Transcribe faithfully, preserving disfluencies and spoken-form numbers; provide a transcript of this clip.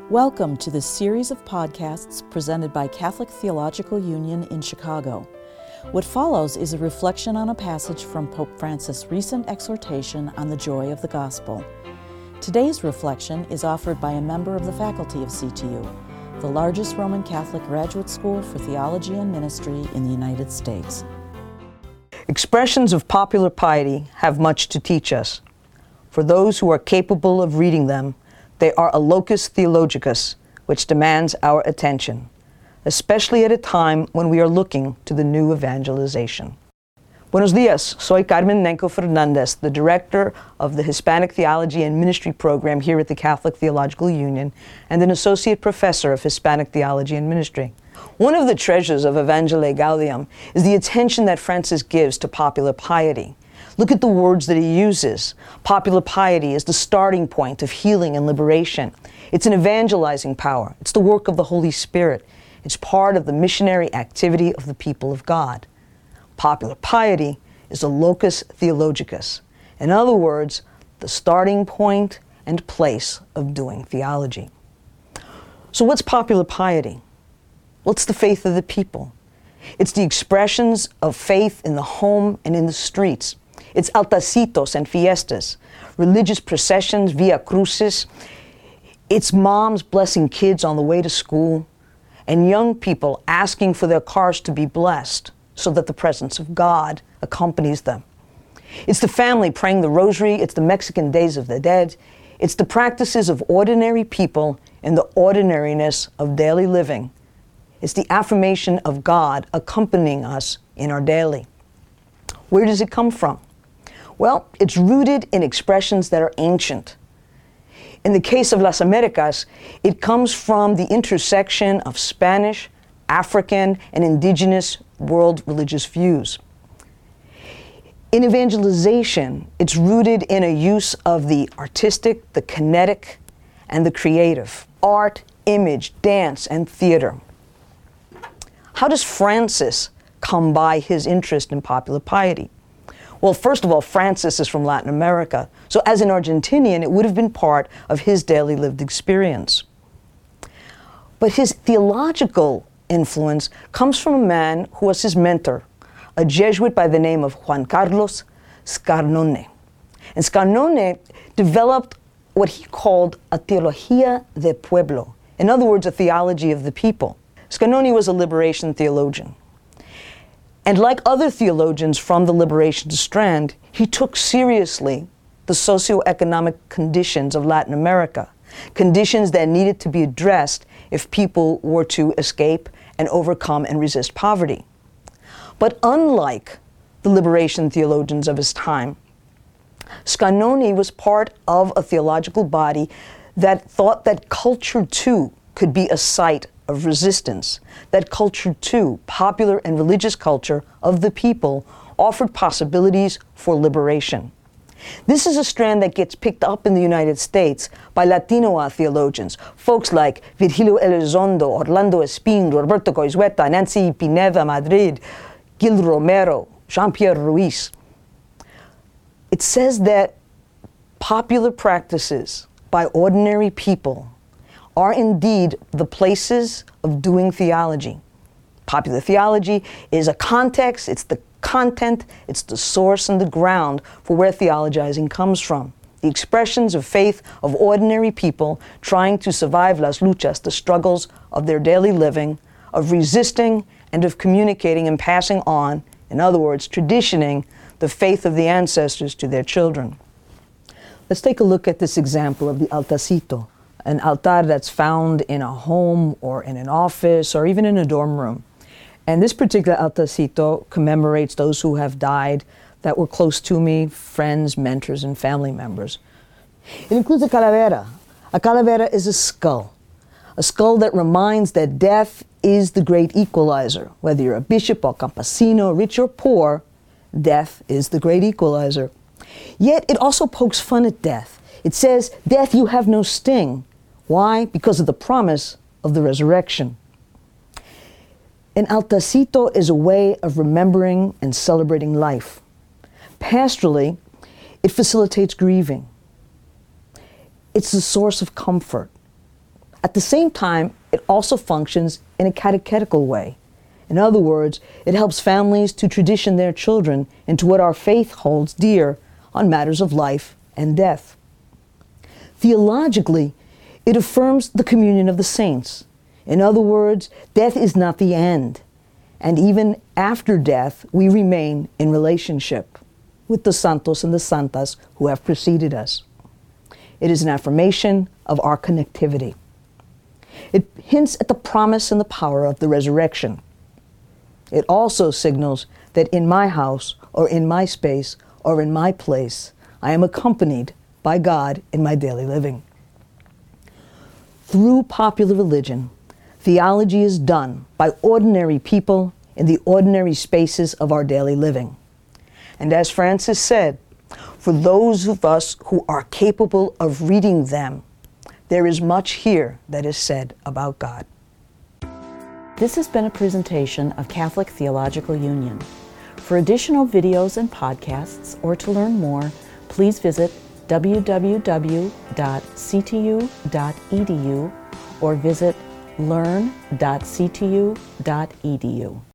Welcome to this series of podcasts presented by Catholic Theological Union in Chicago. What follows is a reflection on a passage from Pope Francis' recent exhortation on the joy of the gospel. Today's reflection is offered by a member of the faculty of C T U, the largest Roman Catholic graduate school for theology and ministry in the United States. Expressions of popular piety have much to teach us. For those who are capable of reading them, they are a locus theologicus, which demands our attention, especially at a time when we are looking to the new evangelization. Buenos dias, soy Carmen Nenco Fernandez, the director of the Hispanic Theology and Ministry program here at the Catholic Theological Union and an associate professor of Hispanic Theology and Ministry. One of the treasures of Evangelii Gaudium is the attention that Francis gives to popular piety. Look at the words that he uses. Popular piety is the starting point of healing and liberation. It's an evangelizing power. It's the work of the Holy Spirit. It's part of the missionary activity of the people of God. Popular piety is a locus theologicus. In other words, the starting point and place of doing theology. So what's popular piety? Well, it's the faith of the people. It's the expressions of faith in the home and in the streets. It's altacitos and fiestas, religious processions, via crucis. It's moms blessing kids on the way to school, and young people asking for their cars to be blessed so that the presence of God accompanies them. It's the family praying the rosary. It's the Mexican Days of the Dead. It's the practices of ordinary people in the ordinariness of daily living. It's the affirmation of God accompanying us in our daily. Where does it come from? Well, it's rooted in expressions that are ancient. In the case of Las Americas, it comes from the intersection of Spanish, African, and indigenous world religious views. In evangelization, it's rooted in a use of the artistic, the kinetic, and the creative. Art, image, dance, and theater. How does Francis come by his interest in popular piety? Well, first of all, Francis is from Latin America, so as an Argentinian, it would have been part of his daily lived experience. But his theological influence comes from a man who was his mentor, a Jesuit by the name of Juan Carlos Scarnone. And Scarnone developed what he called a teología de pueblo, in other words, a theology of the people. Scarnone was a liberation theologian. And like other theologians from the liberation strand, he took seriously the socioeconomic conditions of Latin America, conditions that needed to be addressed if people were to escape and overcome and resist poverty. But unlike the liberation theologians of his time, Scarnone was part of a theological body that thought that culture too could be a site of resistance, that culture too, popular and religious culture of the people, offered possibilities for liberation. This is a strand that gets picked up in the United States by Latino theologians, folks like Virgilio Elizondo, Orlando Espín, Roberto Goizueta, Nancy Pineda Madrid, Gil Romero, Jean-Pierre Ruiz. It says that popular practices by ordinary people are indeed the places of doing theology. Popular theology is a context, it's the content, it's the source and the ground for where theologizing comes from. The expressions of faith of ordinary people trying to survive las luchas, the struggles of their daily living, of resisting and of communicating and passing on, in other words, traditioning the faith of the ancestors to their children. Let's take a look at this example of the altacito, an altar that's found in a home or in an office or even in a dorm room. And this particular altacito commemorates those who have died that were close to me, friends, mentors, and family members. It includes a calavera. A calavera is a skull, a skull that reminds that death is the great equalizer. Whether you're a bishop or campesino, rich or poor, death is the great equalizer. Yet it also pokes fun at death. It says, "Death, you have no sting." Why? Because of the promise of the resurrection. An altacito is a way of remembering and celebrating life. Pastorally, it facilitates grieving. It's the source of comfort. At the same time, it also functions in a catechetical way. In other words, it helps families to tradition their children into what our faith holds dear on matters of life and death. Theologically, it affirms the communion of the saints. In other words, death is not the end, and even after death, we remain in relationship with the santos and the santas who have preceded us. It is an affirmation of our connectivity. It hints at the promise and the power of the resurrection. It also signals that in my house, or in my space, or in my place, I am accompanied by God in my daily living. Through popular religion, theology is done by ordinary people in the ordinary spaces of our daily living. And as Francis said, for those of us who are capable of reading them, there is much here that is said about God. This has been a presentation of Catholic Theological Union. For additional videos and podcasts, or to learn more, please visit w w w dot c t u dot e d u or visit learn dot c t u dot e d u.